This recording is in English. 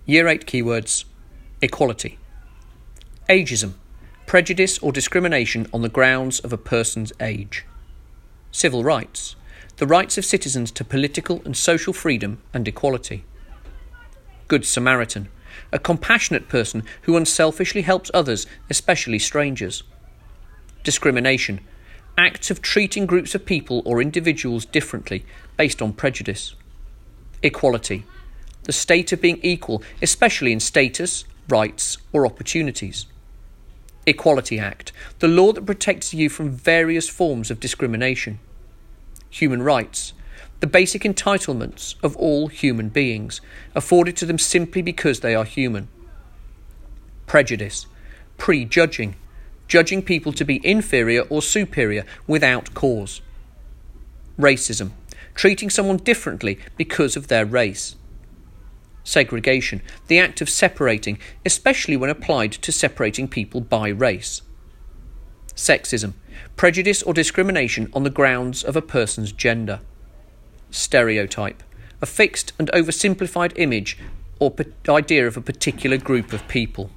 Year 8 keywords: equality. Ageism, prejudice or discrimination on the grounds of a person's age. Civil rights, the rights of citizens to political and social freedom and equality. Good Samaritan, a compassionate person who unselfishly helps others, especially strangers. Discrimination, acts of treating groups of people or individuals differently based on prejudice. Equality, the state of being equal, especially in status, rights, or opportunities. Equality Act, the law that protects you from various forms of discrimination. Human rights, the basic entitlements of all human beings, afforded to them simply because they are human. Prejudice, prejudging, judging people to be inferior or superior without cause. Racism, treating someone differently because of their race. Segregation, the act of separating, especially when applied to separating people by race. Sexism, prejudice or discrimination on the grounds of a person's gender. Stereotype, a fixed and oversimplified image or idea of a particular group of people.